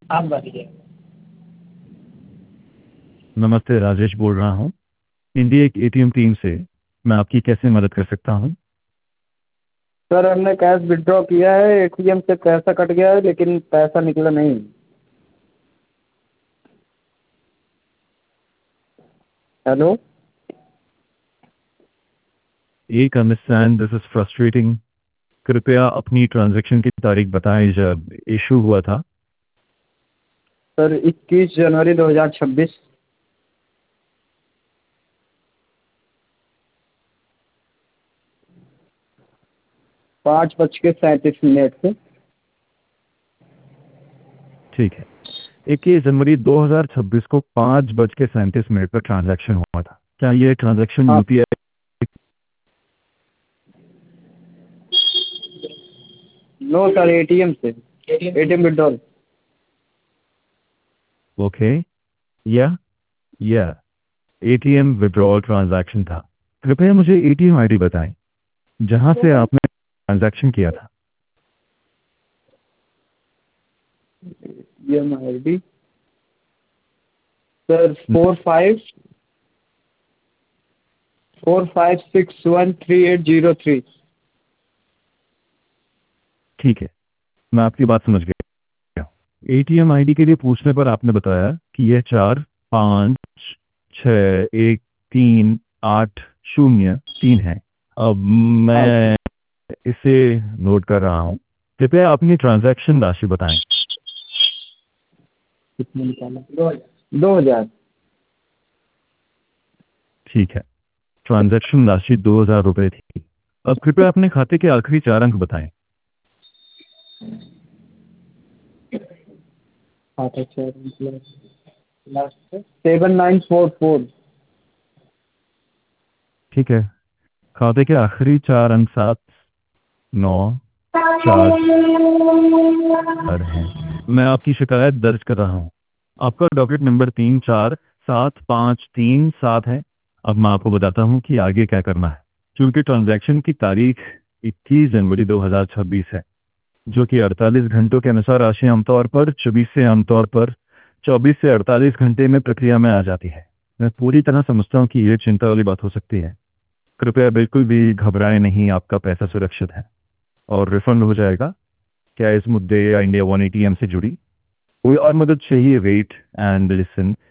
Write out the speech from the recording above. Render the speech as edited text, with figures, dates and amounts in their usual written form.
आप बताइए। नमस्ते, राजेश बोल रहा हूँ इंडिया एक एटीएम टीम से। मैं आपकी कैसे मदद कर सकता हूँ? सर हमने कैश विड्रॉ किया है, एटीएम से पैसा कट गया है लेकिन पैसा निकला नहीं। हेलो। एक अंडरस्टैंड दिस इज फ्रस्ट्रेटिंग। कृपया अपनी ट्रांजैक्शन की तारीख बताएं जब इशू हुआ था। सर 21 जनवरी 2026। 5:37 से। ठीक है, 21 जनवरी 2026 को 5:37 पर ट्रांजैक्शन हुआ था। क्या ये ट्रांजैक्शन हाँ। यूपीआई? नो सर, एटीएम से। ATM withdrawal. Okay, yeah yeah ATM withdrawal transaction था। कृपया मुझे एटीएम आईडी बताएं जहां से आपने ट्रांजैक्शन किया था। ATM ID sir 45613803। ठीक है, मैं आपकी बात समझ गया। एटीएम आईडी के लिए पूछने पर आपने बताया कि यह 4 5 6 1 3 8 0 3 है। अब हाँ। मैं इसे नोट कर रहा हूँ। कृपया अपनी ट्रांजैक्शन राशि बताएं। कितने निकाला? 2000। ठीक है, ट्रांजैक्शन राशि 2000 रुपये थी। अब कृपया अपने खाते के आखिरी 4 अंक बताएं। हाँ तो सर, लास्ट 7944। ठीक है, खाते के आखिरी 4 अंक 7 9 4 हैं। मैं आपकी शिकायत दर्ज कर रहा हूँ। आपका डॉकेट नंबर 347537 है। अब मैं आपको बताता हूँ कि आगे क्या करना है। क्योंकि ट्रांजैक्शन की तारीख 21 जनवरी 2026 है, जो कि 48 घंटों के अनुसार राशि आमतौर पर 24 से 48 घंटे में प्रक्रिया में आ जाती है। मैं पूरी तरह समझता हूँ कि ये चिंता वाली बात हो सकती है। कृपया बिल्कुल भी घबराएं नहीं, आपका पैसा सुरक्षित है और रिफंड हो जाएगा। क्या इस मुद्दे या इंडिया वन एटीएम से जुड़ी कोई और मदद चाहिए? Wait and listen.